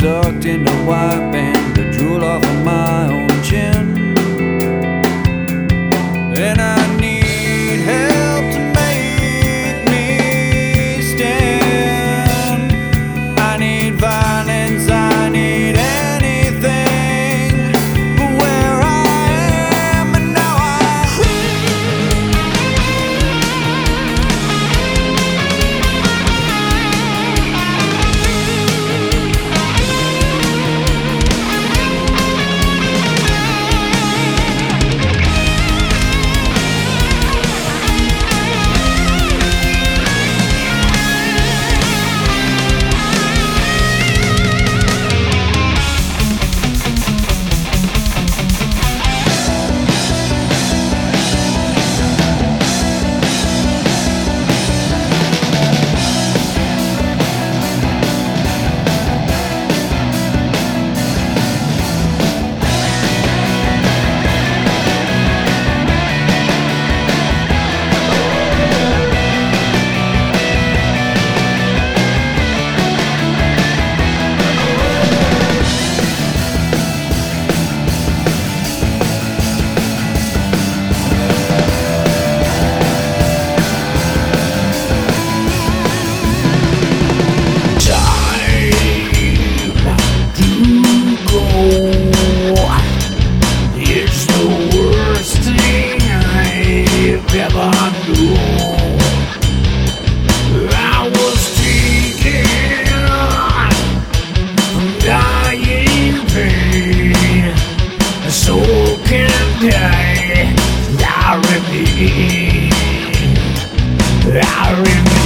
sucked into wiping the drool off of my own chin. And I need help to make me stand. I need violence, I need anything but where I am. And now I remain.